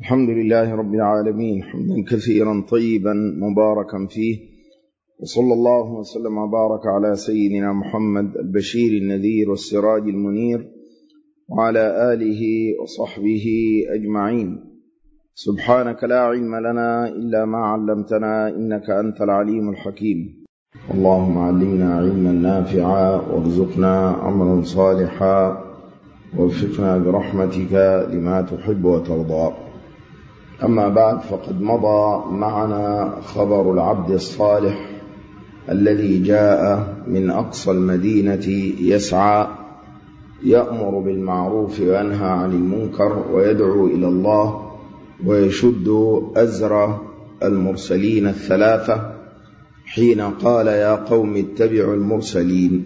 الحمد لله رب العالمين حمدا كثيرا طيبا مباركا فيه، وصلى الله وسلم وبارك على سيدنا محمد البشير النذير والسراج المنير وعلى آله وصحبه أجمعين. سبحانك لا علم لنا إلا ما علمتنا إنك أنت العليم الحكيم. اللهم علمنا علما نافعا وارزقنا عملا صالحا ووفقنا برحمتك لما تحب وترضى. أما بعد، فقد مضى معنا خبر العبد الصالح الذي جاء من أقصى المدينة يسعى يأمر بالمعروف وينهى عن المنكر ويدعو إلى الله ويشد أزر المرسلين الثلاثة حين قال يا قوم اتبعوا المرسلين.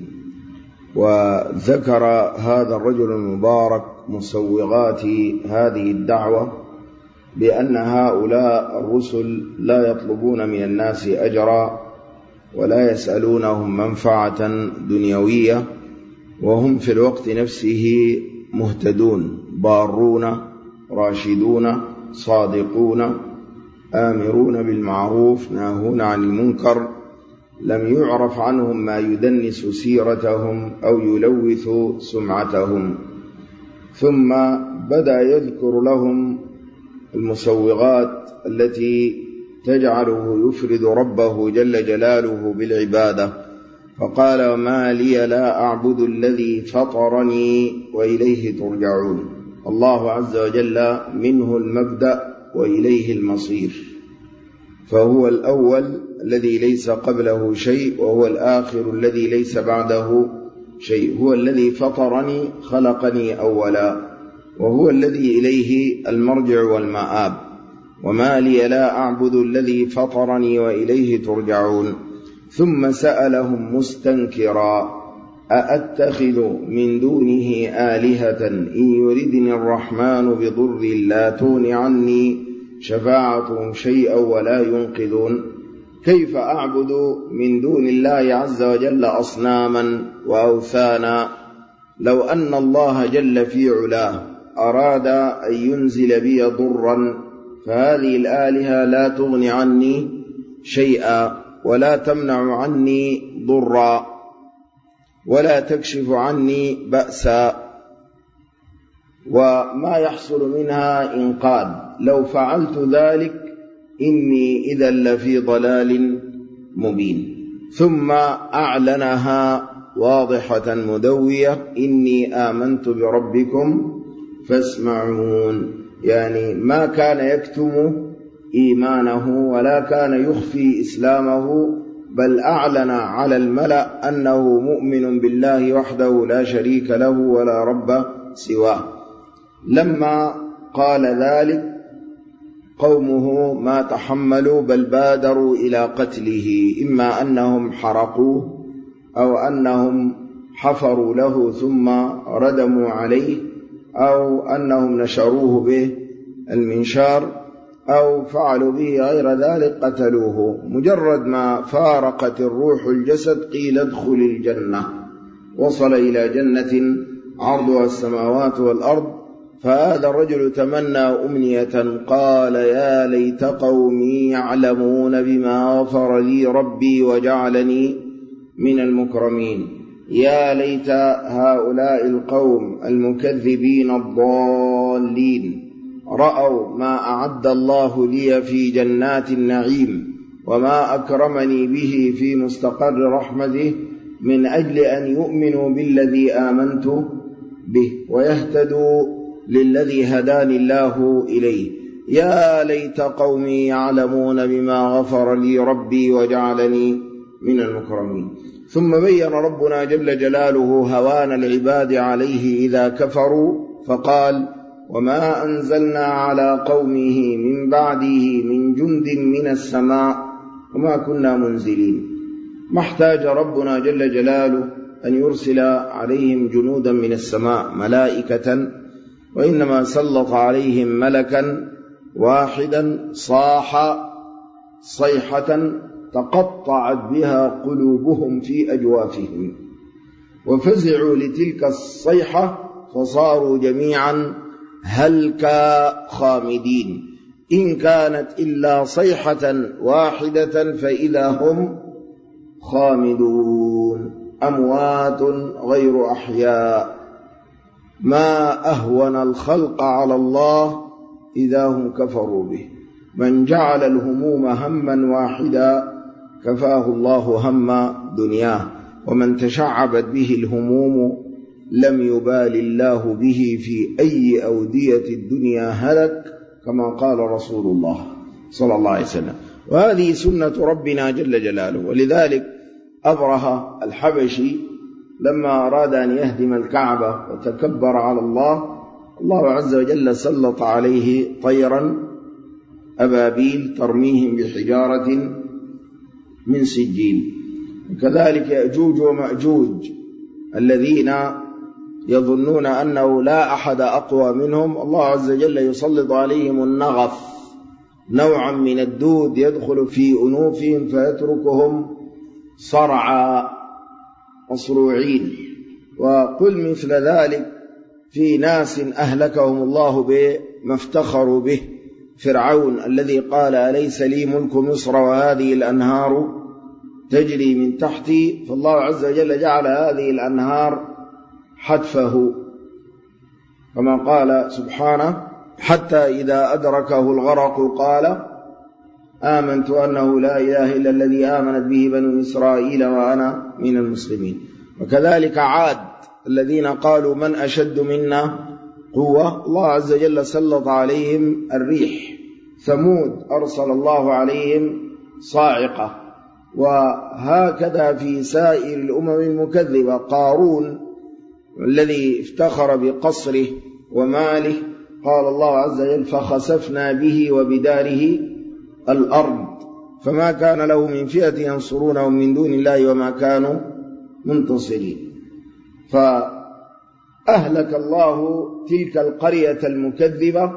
وذكر هذا الرجل المبارك مسوغات هذه الدعوة بأن هؤلاء الرسل لا يطلبون من الناس أجرا ولا يسألونهم منفعة دنيوية، وهم في الوقت نفسه مهتدون بارون راشدون صادقون آمرون بالمعروف ناهون عن المنكر، لم يعرف عنهم ما يدنس سيرتهم أو يلوث سمعتهم. ثم بدأ يذكر لهم المسوغات التي تجعله يفرد ربه جل جلاله بالعبادة، فقال وما لي لا أعبد الذي فطرني وإليه ترجعون. الله عز وجل منه المبدأ وإليه المصير، فهو الأول الذي ليس قبله شيء، وهو الآخر الذي ليس بعده شيء، هو الذي فطرني خلقني أولا، وهو الذي إليه المرجع والمآب. وما لي لا أعبد الذي فطرني وإليه ترجعون. ثم سألهم مستنكرا أأتخذ من دونه آلهة إن يردني الرحمن بضر لا تغن عني شفاعتهم شيئا ولا ينقذون. كيف أعبد من دون الله عز وجل أصناما وأوثانا؟ لو أن الله جل في علاه أراد أن ينزل بي ضرا فهذه الآلهة لا تغني عني شيئا ولا تمنع عني ضرا ولا تكشف عني بأسا، وما يحصل منها إنقاذ. لو فعلت ذلك إني إذا لفي ضلال مبين. ثم أعلنها واضحة مدوية إني آمنت بربكم فاسمعون، يعني ما كان يكتم إيمانه ولا كان يخفي إسلامه، بل أعلن على الملأ أنه مؤمن بالله وحده لا شريك له ولا رب سواه. لما قال ذلك قومه ما تحملوا بل بادروا إلى قتله، إما أنهم حرقوه أو أنهم حفروا له ثم ردموا عليه أو أنهم نشروه به المنشار أو فعلوا به غير ذلك قتلوه. مجرد ما فارقت الروح الجسد قيل ادخل الجنة، وصل إلى جنة عرضها السماوات والأرض. فهذا الرجل تمنى أمنية قال يا ليت قومي يعلمون بما غفر لي ربي وجعلني من المكرمين. يا ليت هؤلاء القوم المكذبين الضالين رأوا ما أعد الله لي في جنات النعيم وما أكرمني به في مستقر رحمته، من أجل أن يؤمنوا بالذي آمنت به ويهتدوا للذي هداني الله إليه. يا ليت قومي يعلمون بما غفر لي ربي وجعلني من المكرمين. ثم بين ربنا جل جلاله هوان العباد عليه إذا كفروا، فقال وما أنزلنا على قومه من بعده من جند من السماء وما كنا منزلين. ما احتاج ربنا جل جلاله أن يرسل عليهم جنودا من السماء ملائكة، وإنما سلط عليهم ملكا واحدا صاح صيحة تقطعت بها قلوبهم في أجوافهم، وفزعوا لتلك الصيحة فصاروا جميعا هلكا خامدين إن كانت إلا صيحة واحدة فإذا هم خامدون أموات غير أحياء ما أهون الخلق على الله إذا هم كفروا به من جعل الهموم هما واحدا كفاه الله هم دنياه ومن تشعبت به الهموم لم يبال الله به في أي أودية الدنيا هلك كما قال رسول الله صلى الله عليه وسلم. وهذه سنة ربنا جل جلاله. ولذلك أبرهة الحبشي لما أراد أن يهدم الكعبة وتكبر على الله، الله عز وجل سلط عليه طيرا أبابيل ترميهم بحجارة من سجيل. وكذلك يأجوج ومأجوج الذين يظنون أنه لا أحد أقوى منهم، الله عز وجل يسلط عليهم النغف، نوعا من الدود يدخل في أنوفهم فيتركهم صرعى مصروعين. وقل مثل ذلك في ناس أهلكهم الله بما افتخروا به، فرعون الذي قال أليس لي ملك مصر وهذه الأنهار تجري من تحتي، فالله عز وجل جعل هذه الأنهار حتفه كما قال سبحانه حتى إذا أدركه الغرق قال آمنت أنه لا إله إلا الذي آمنت به بنو إسرائيل وأنا من المسلمين. وكذلك عاد الذين قالوا من أشد منا قوة، الله عز وجل سلط عليهم الريح. ثمود أرسل الله عليهم صاعقة. وهكذا في سائر الأمم المكذبة. قارون الذي افتخر بقصره وماله قال الله عز وجل فخسفنا به وبداره الأرض فما كان له من فئة ينصرونه من دون الله وما كانوا منتصرين. فأهلك الله تلك القرية المكذبة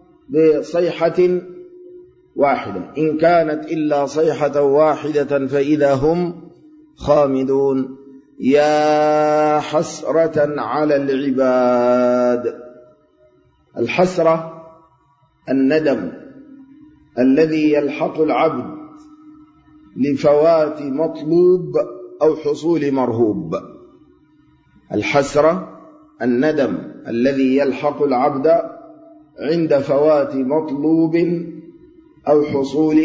بصيحة واحدة إن كانت إلا صيحة واحدة فإذا هم خامدون. يا حسرة على العباد. الحسرة الندم الذي يلحق العبد لفوات مطلوب أو حصول مرهوب. الحسرة الندم الذي يلحق العبد عند فوات مطلوب أو حصول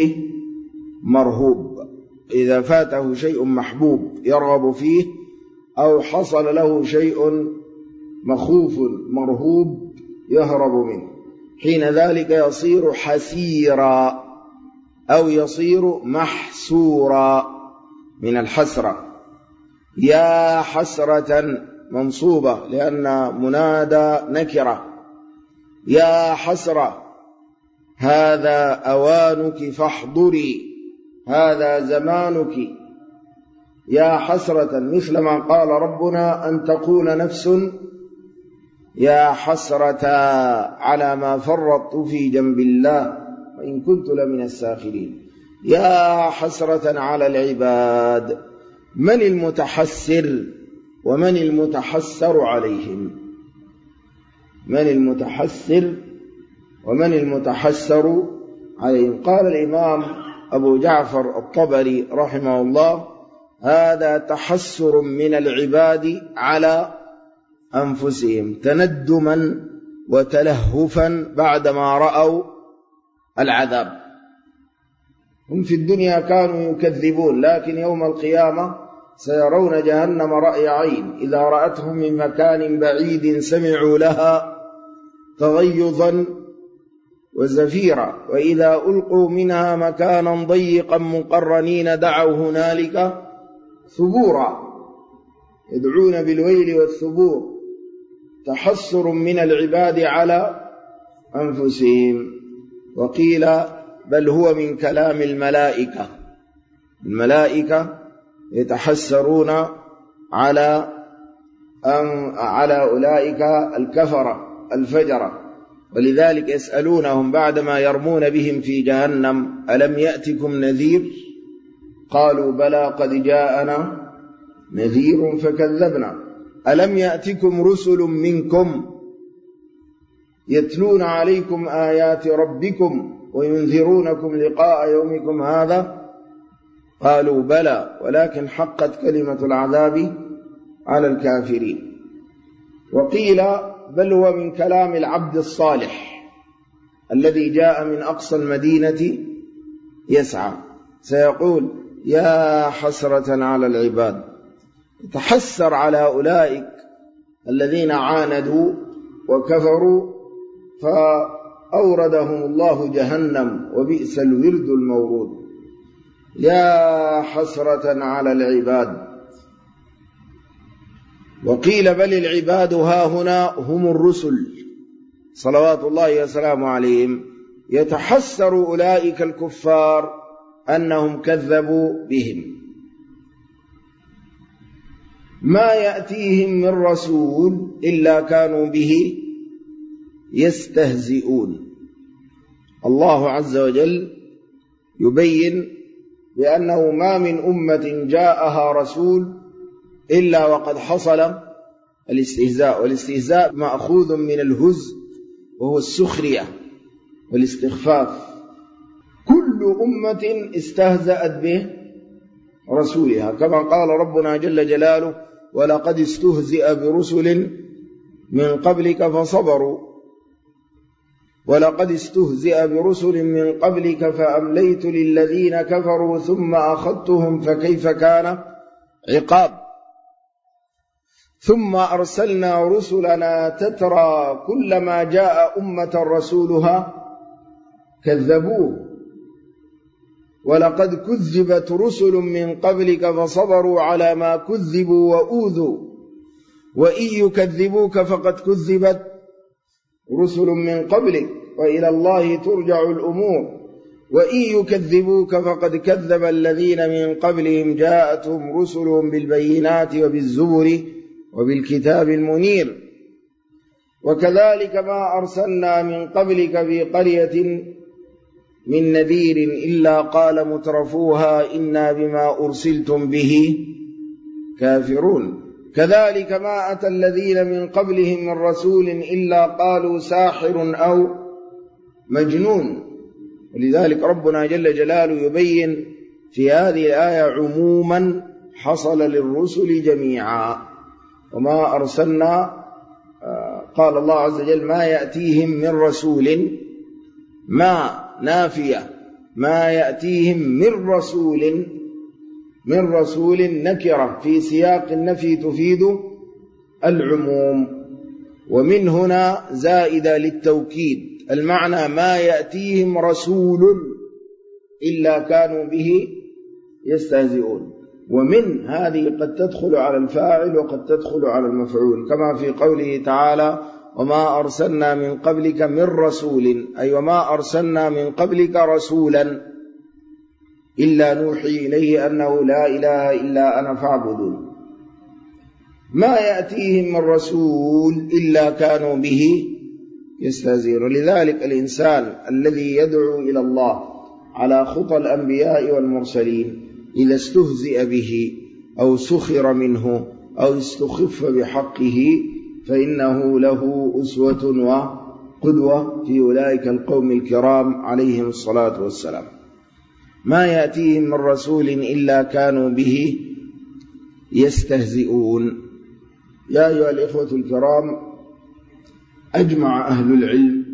مرهوب. إذا فاته شيء محبوب يرغب فيه أو حصل له شيء مخوف مرهوب يهرب منه، حين ذلك يصير حسيرا أو يصير محسورا من الحسرة. يا حسرة منصوبة لأن منادى نكرة. يا حسرة هذا أوانك فاحضري، هذا زمانك. يا حسرة مثل ما قال ربنا أن تقول نفس يا حسرة على ما فرطت في جنب الله وإن كنت لمن الساخرين. يا حسرة على العباد. من المتحسر ومن المتحسر عليهم؟ من المتحسر ومن المتحسر عليهم؟ قال الإمام أبو جعفر الطبري رحمه الله هذا تحسر من العباد على أنفسهم تندما وتلهفا بعدما رأوا العذاب. هم في الدنيا كانوا يكذبون، لكن يوم القيامة سيرون جهنم رأي عين. إذا رأتهم من مكان بعيد سمعوا لها تغيظا وزفيرا، وإذا ألقوا منها مكانا ضيقا مقرنين دعوا هنالك ثبورا، يدعون بالويل والثبور. تحسر من العباد على أنفسهم. وقيل بل هو من كلام الملائكة. الملائكة يتحسرون على أولئك الكفرة الفجرة، ولذلك يسألونهم بعدما يرمون بهم في جهنم ألم يأتكم نذير؟ قالوا بلى قد جاءنا نذير فكذبنا. ألم يأتكم رسل منكم يتلون عليكم آيات ربكم وينذرونكم لقاء يومكم هذا؟ قالوا بلى ولكن حقت كلمة العذاب على الكافرين. وقيل بل هو من كلام العبد الصالح الذي جاء من أقصى المدينة يسعى، سيقول يا حسرة على العباد، يتحسر على أولئك الذين عاندوا وكفروا فأوردهم الله جهنم وبئس الورد المورود. يا حسرة على العباد. وقيل بل العباد ها هنا هم الرسل صلوات الله وسلامه عليهم، يتحسر أولئك الكفار أنهم كذبوا بهم. ما يأتيهم من رسول إلا كانوا به يستهزئون. الله عز وجل يبين بأنه ما من أمة جاءها رسول إلا وقد حصل الاستهزاء، والاستهزاء مأخوذ من الهزء وهو السخرية والاستخفاف. كل أمة استهزأت به رسولها، كما قال ربنا جل جلاله ولقد استهزئ برسل من قبلك فصبروا ولقد استهزئ برسل من قبلك فأمليت للذين كفروا ثم أخذتهم فكيف كان عقاب. ثم أرسلنا رسلنا تترى كلما جاء أمة رسولها كذبوه ولقد كذبت رسل من قبلك فصبروا على ما كذبوا وأوذوا وإن يكذبوك فقد كذبت رسل من قبلك وإلى الله ترجع الأمور وإن يكذبوك فقد كذب الذين من قبلهم جاءتهم رسلهم بالبينات وبالزبر وبالكتاب المنير. وكذلك ما أرسلنا من قبلك في قرية من نذير إلا قال مترفوها إنا بما أرسلتم به كافرون. كذلك ما أتى الذين من قبلهم من رسول إلا قالوا ساحر أو مجنون. ولذلك ربنا جل جلاله يبين في هذه الآية عموما حصل للرسل جميعا. وما أرسلنا قال الله عز وجل ما يأتيهم من رسول، ما نافية، ما يأتيهم من رسول نكرة في سياق النفي تفيد العموم، ومن هنا زائدة للتوكيد، المعنى ما يأتيهم رسول إلا كانوا به يستهزئون. ومن هذه قد تدخل على الفاعل وقد تدخل على المفعول، كما في قوله تعالى وما أرسلنا من قبلك من رسول، أي وما أرسلنا من قبلك رسولا إلا نوحي إليه أنه لا إله إلا أنا فاعبدون. ما يأتيهم من رسول إلا كانوا به يستهزئون. لذلك الإنسان الذي يدعو إلى الله على خطى الأنبياء والمرسلين إذا استهزئ به أو سخر منه أو استخف بحقه فإنه له أسوة وقدوة في أولئك القوم الكرام عليهم الصلاة والسلام. ما يأتيهم من رسول إلا كانوا به يستهزئون. يا أيها الإخوة الكرام، أجمع أهل العلم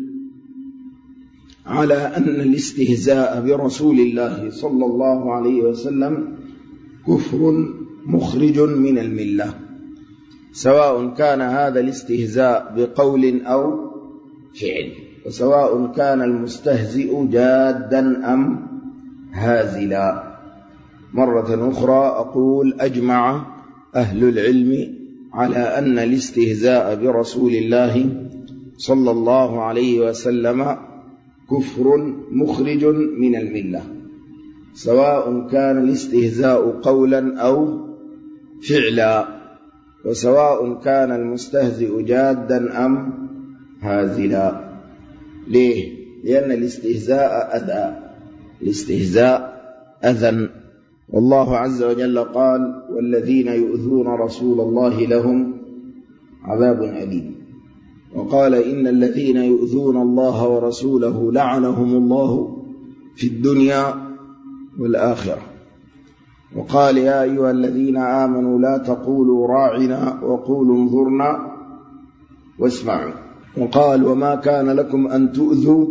على أن الاستهزاء برسول الله صلى الله عليه وسلم كفر مخرج من الملة، سواء كان هذا الاستهزاء بقول أو فعل، وسواء كان المستهزئ جادا أم هازلا. مرة أخرى أقول أجمع أهل العلم على أن الاستهزاء برسول الله صلى الله عليه وسلم كفر مخرج من الملة، سواء كان الاستهزاء قولا أو فعلا، وسواء كان المستهزئ جادا أم هازلا. ليه؟ لأن الاستهزاء أذى، الاستهزاء أذى، والله عز وجل قال والذين يؤذون رسول الله لهم عذاب أليم. وقال إن الذين يؤذون الله ورسوله لعنهم الله في الدنيا والآخرة. وقال يا أيها الذين آمنوا لا تقولوا راعنا وقولوا انظرنا واسمعوا. وقال وما كان لكم أن تؤذوا،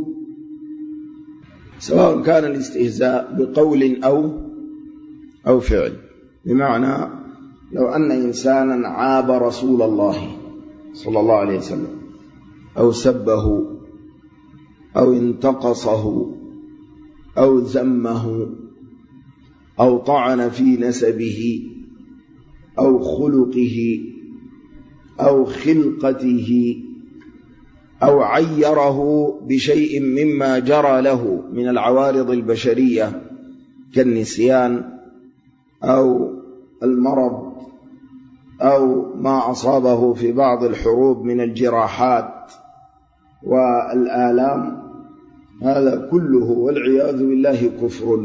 سواء كان الاستهزاء بقول أو فعل، بمعنى لو أن إنسانا عاب رسول الله صلى الله عليه وسلم أو سبه أو انتقصه أو ذمه أو طعن في نسبه أو خلقه أو خلقته أو عيره بشيء مما جرى له من العوارض البشرية كالنسيان أو المرض أو ما أصابه في بعض الحروب من الجراحات والآلام، هذا كله والعياذ بالله كفر.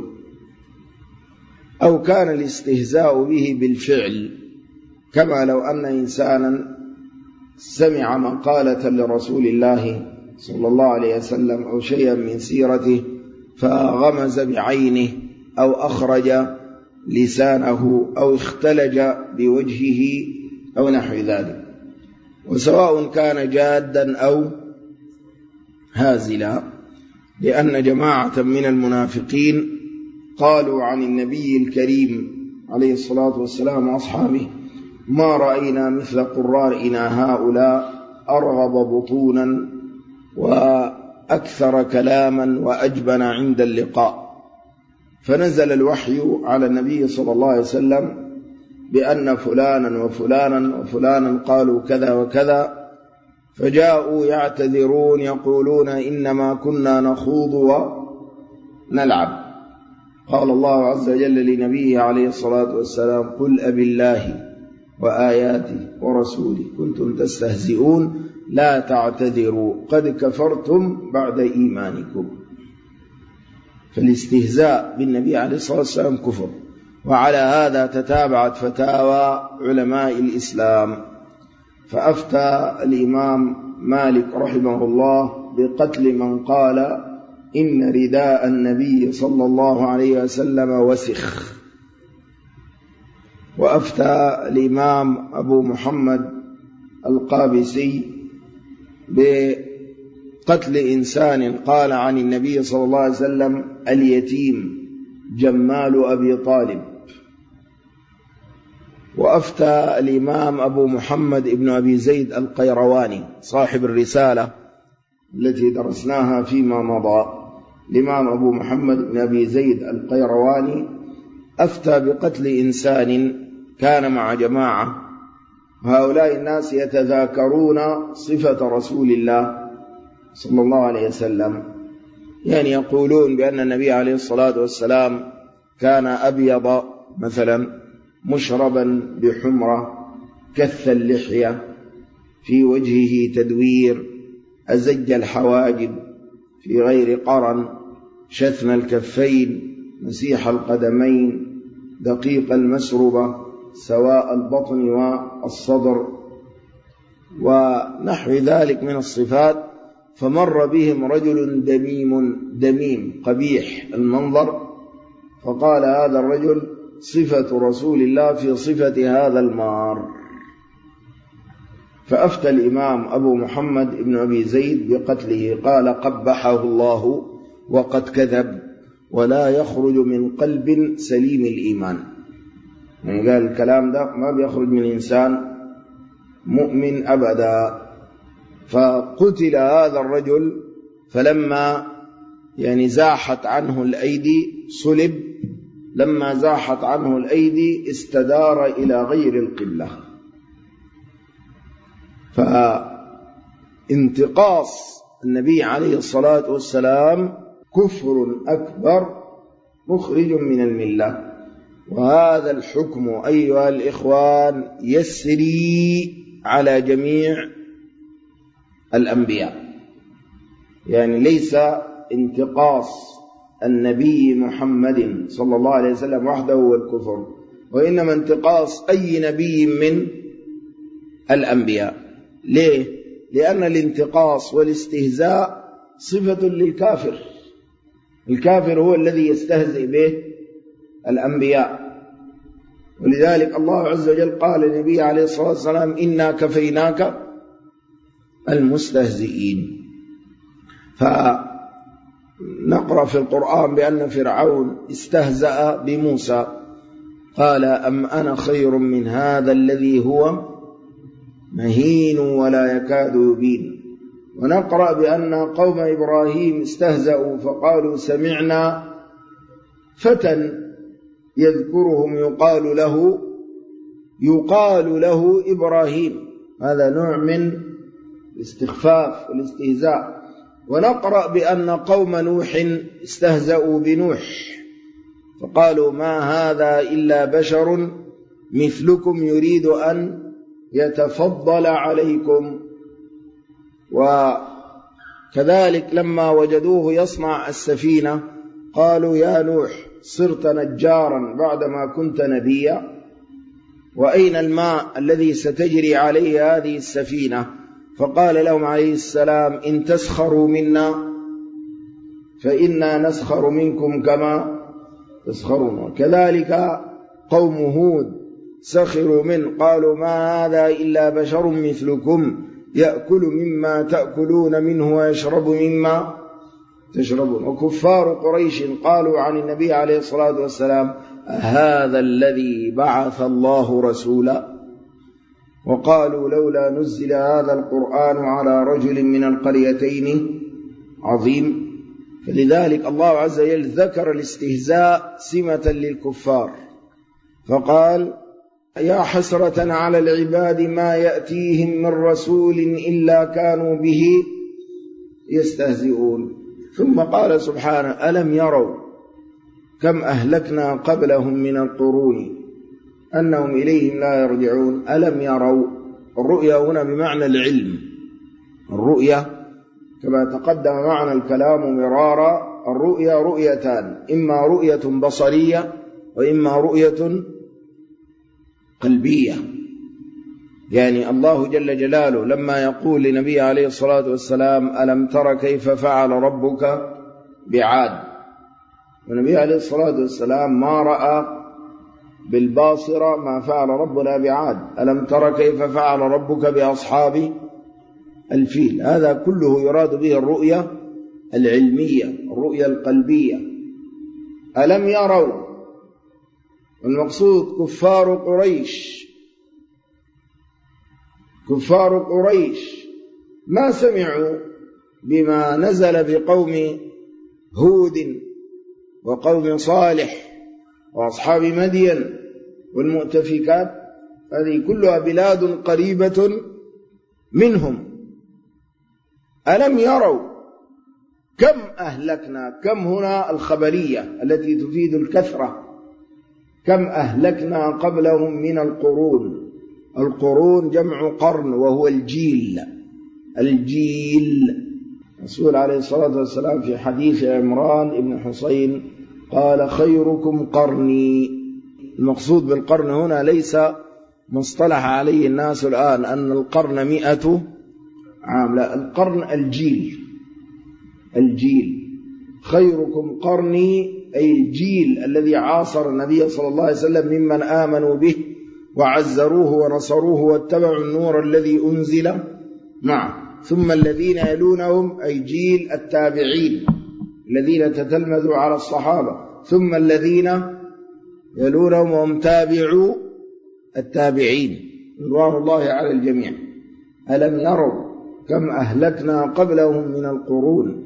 أو كان الاستهزاء به بالفعل، كما لو أن إنسانا سمع مقالة لرسول الله صلى الله عليه وسلم أو شيئا من سيرته فغمز بعينه أو أخرج لسانه أو اختلج بوجهه أو نحو ذلك، وسواء كان جادا أو هازلا، لأن جماعة من المنافقين قالوا عن النبي الكريم عليه الصلاة والسلام وأصحابه ما رأينا مثل قرائنا هؤلاء أرغب بطونا وأكثر كلاما وأجبن عند اللقاء. فنزل الوحي على النبي صلى الله عليه وسلم بأن فلانا وفلانا وفلانا قالوا كذا وكذا، فجاءوا يعتذرون يقولون إنما كنا نخوض ونلعب. قال الله عز وجل لنبيه عليه الصلاة والسلام قل أبي الله وآياته ورسوله كنتم تستهزئون لا تعتذروا قد كفرتم بعد إيمانكم. فالاستهزاء بالنبي عليه الصلاة والسلام كفر. وعلى هذا تتابعت فتاوى علماء الإسلام، فأفتى الإمام مالك رحمه الله بقتل من قال إن رداء النبي صلى الله عليه وسلم وسخ. وأفتى الإمام أبو محمد القابسي بقتل إنسان قال عن النبي صلى الله عليه وسلم اليتيم جمال أبي طالب. وأفتى الإمام أبو محمد ابن أبي زيد القيرواني صاحب الرسالة التي درسناها فيما مضى، الإمام أبو محمد بن أبي زيد القيرواني أفتى بقتل إنسان كان مع جماعة، وهؤلاء الناس يتذاكرون صفة رسول الله صلى الله عليه وسلم، يعني يقولون بأن النبي عليه الصلاة والسلام كان أبيض مثلا مشربا بحمرة كث اللحية في وجهه تدوير أزج الحواجب في غير قرن شثن الكفين مسيح القدمين دقيق المسربة سواء البطن والصدر ونحو ذلك من الصفات. فمر بهم رجل دميم قبيح المنظر، فقال هذا الرجل صفة رسول الله في صفة هذا المار. فأفتى الإمام أبو محمد بن أبي زيد بقتله، قال قبحه الله وقد كذب ولا يخرج من قلب سليم الإيمان. يعني قال الكلام ده ما بيخرج من إنسان مؤمن أبدا. فقتل هذا الرجل، فلما يعني زاحت عنه الأيدي صلب، لما زاحت عنه الأيدي استدار إلى غير القبلة. فانتقاص النبي عليه الصلاة والسلام كفر أكبر مخرج من الملة. وهذا الحكم أيها الإخوان يسري على جميع الأنبياء، يعني ليس انتقاص النبي محمد صلى الله عليه وسلم وحده هو الكفر، وإنما انتقاص أي نبي من الأنبياء. ليه؟ لأن الانتقاص والاستهزاء صفة للكافر. الكافر هو الذي يستهزئ به الأنبياء، ولذلك الله عز وجل قال للنبي عليه الصلاة والسلام إنا كفيناك المستهزئين. فنقرأ في القرآن بأن فرعون استهزأ بموسى قال أم أنا خير من هذا الذي هو مهين ولا يكاد يبين. ونقرأ بأن قوم إبراهيم استهزأوا فقالوا سمعنا فتى يذكرهم يقال له إبراهيم. هذا نوع من الاستخفاف والاستهزاء. ونقرأ بأن قوم نوح استهزأوا بنوح فقالوا ما هذا إلا بشر مثلكم يريد أن يتفضل عليكم. وكذلك لما وجدوه يصنع السفينة قالوا يا نوح صرت نجارا بعدما كنت نبيا، وأين الماء الذي ستجري عليه هذه السفينة؟ فقال لهم عليه السلام إن تسخروا منا فإنا نسخر منكم كما تسخرون. وكذلك قوم هود سخروا منه قالوا ما هذا إلا بشر مثلكم يأكل مما تأكلون منه ويشرب مما تشربون. وكفار قريش قالوا عن النبي عليه الصلاة والسلام هذا الذي بعث الله رسولا، وقالوا لولا نزل هذا القرآن على رجل من القريتين عظيم. فلذلك الله عز وجل ذكر الاستهزاء سمة للكفار فقال يا حسرة على العباد ما يأتيهم من رسول إلا كانوا به يستهزئون. ثم قال سبحانه ألم يروا كم أهلكنا قبلهم من القرون أنهم إليهم لا يرجعون. ألم يروا، الرؤيا هنا بمعنى العلم. الرؤيا كما تقدم معنا الكلام مرارا الرؤيا رؤيتان، إما رؤية بصرية وإما رؤية قلبية. يعني الله جل جلاله لما يقول لنبي عليه الصلاة والسلام ألم تر كيف فعل ربك بعاد، والنبي عليه الصلاة والسلام ما رأى بالباصرة ما فعل ربنا بعاد. ألم تر كيف فعل ربك بأصحاب الفيل. هذا كله يراد به الرؤية العلمية، الرؤية القلبية. ألم يروا، والمقصود كفار قريش. كفار قريش ما سمعوا بما نزل بقوم هود وقوم صالح وأصحاب مدين والمؤتفكات، هذه كلها بلاد قريبة منهم. ألم يروا كم أهلكنا، كم هنا الخبرية التي تفيد الكثرة، كم أهلكنا قبلهم من القرون. القرون جمع قرن وهو الجيل. الجيل الرسول عليه الصلاة والسلام في حديث عمران بن حسين قال خيركم قرني. المقصود بالقرن هنا ليس مصطلح عليه الناس الآن أن القرن 100 عام، لا، القرن الجيل. الجيل خيركم قرني أي الجيل الذي عاصر النبي صلى الله عليه وسلم ممن آمنوا به وعزروه ونصروه واتبعوا النور الذي أنزل معه، ثم الذين يلونهم أي جيل التابعين الذين تتلمذوا على الصحابة، ثم الذين يلونهم وهم تابعوا التابعين رضوان الله على الجميع. ألم يروا كم أهلكنا قبلهم من القرون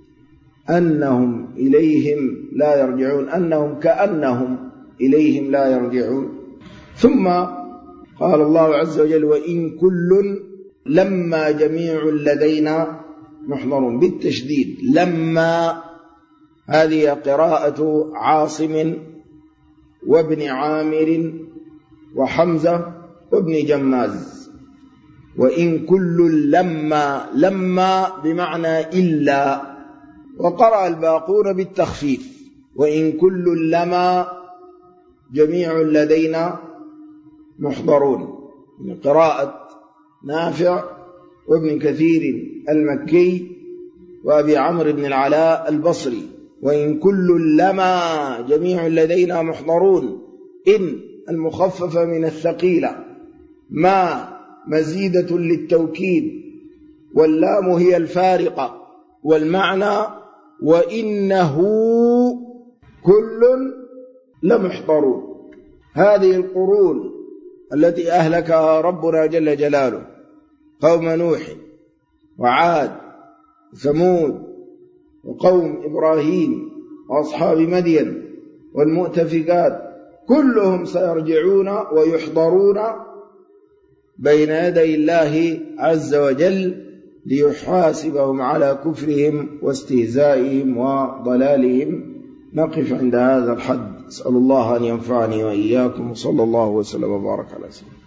أنهم إليهم لا يرجعون، أنهم كأنهم إليهم لا يرجعون. ثم قال الله عز وجل وإن كل لما جميع لدينا محضرون بالتشديد. لما هذه قراءة عاصم وابن عامر وحمزة وابن جماز. وإن كل لما بمعنى إلا، وقرأ الباقون بالتخفيف وإن كل لما جميع لدينا محضرون، من قراءة نافع وابن كثير المكي وأبي عمرو بن العلاء البصري. وإن كل لما جميع لدينا محضرون، إن المخففة من الثقيلة، ما مزيدة للتوكيد، واللام هي الفارقة، والمعنى وإنه كل لمحضرون. هذه القرون التي أهلكها ربنا جل جلاله، قوم نوح وعاد وثمود وقوم إبراهيم وأصحاب مدين والمؤتفكات، كلهم سيرجعون ويحضرون بين يدي الله عز وجل ليحاسبهم على كفرهم واستهزائهم وضلالهم. نقف عند هذا الحد. أسأل الله أن ينفعني وإياكم، وصلى الله وسلم وبارك على سيدنا.